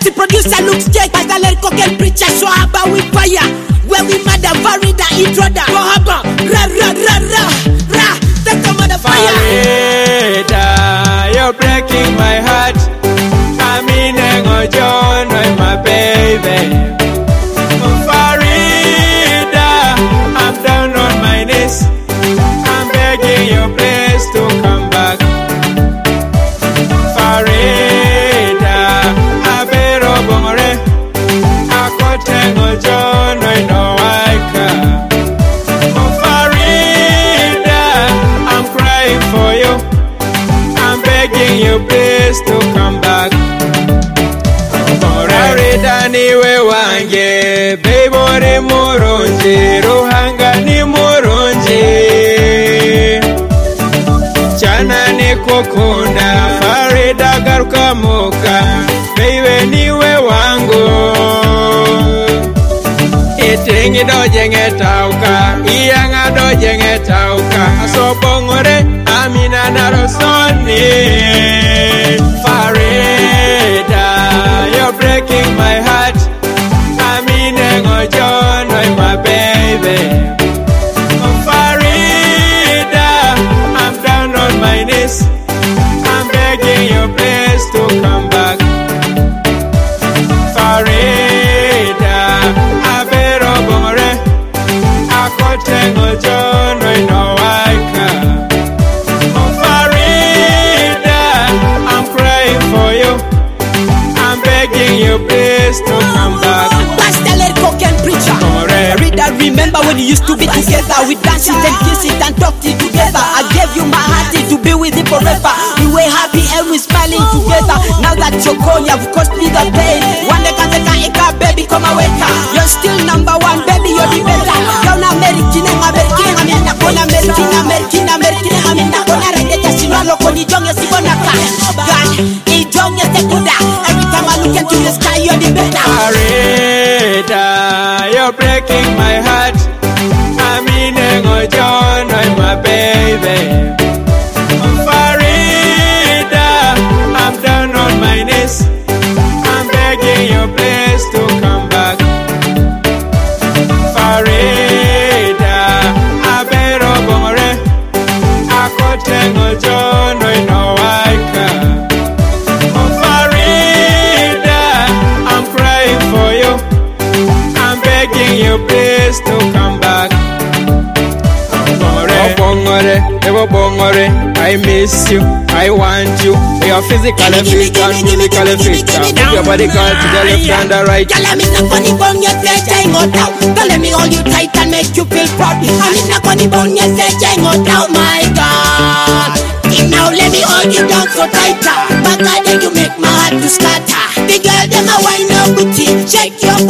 The producer looks dead, but the lyrical can preacher so about we fire. Where we mother Farida Itroda. Rohaba, ra ra ra ra ra. Take the mother fire. Farida, you're breaking my heart. I'm in a John, my baby. Farida, I'm down on my knees. I'm begging you, please to come back. Farida, I better bongore. I got tango John, I know I can. Farida, I'm crying for you. I'm begging you, please to come back. Farida niwe wange, baby murunji, ruhanga ni murunji. Chana ni kukunda, Farida garuka muka, baby niwe wangu. Itingi doje ngetauka, iyanga doje ngetauka. Asobongore, amina narosoni. Farida, you're breaking my heart. I'm in a John, my baby. Farida, I'm down on my knees. I'm begging you, please to come back. Farida, I better bongore. I got tango John, I know I can. Farida, I'm crying for you. I'm begging you, please to come back. Pastor lyrical can preacher. Farida, remember when you used to be together? We dance it and kiss it and talk it together. I gave you my heart to be with you forever. We were happy and we smiling together. Now that you're gone, you've cost me the pain. One day can baby, come away. You're still number one, baby, you're the better. You're not American, I'm in the corner, American, I'm in the corner. I get a sinalo for the young, you're gonna cry. God, it's young, you're the good. Every time I look into the sky, you're the better. Farida, you're breaking my heart. I'm in a John, my baby. Farida, I'm down on my knees. I'm begging you, please to come back. Farida, I better bongore. I got tango John, I know I can. Farida, I'm crying for you. I'm begging you, please to come back. Bongore, I miss you, I want you. You're physically fit and musically fit. Move your body girl to the left and the right. Girl, I'm in the funny bone, you say jango down. Girl, let me hold you tight and make you feel proud. I'm in the funny bone, you say jango down, my God. Now let me hold you down so tighter. But I then you make my heart to scatter. The girl, them a wine up booty, shake your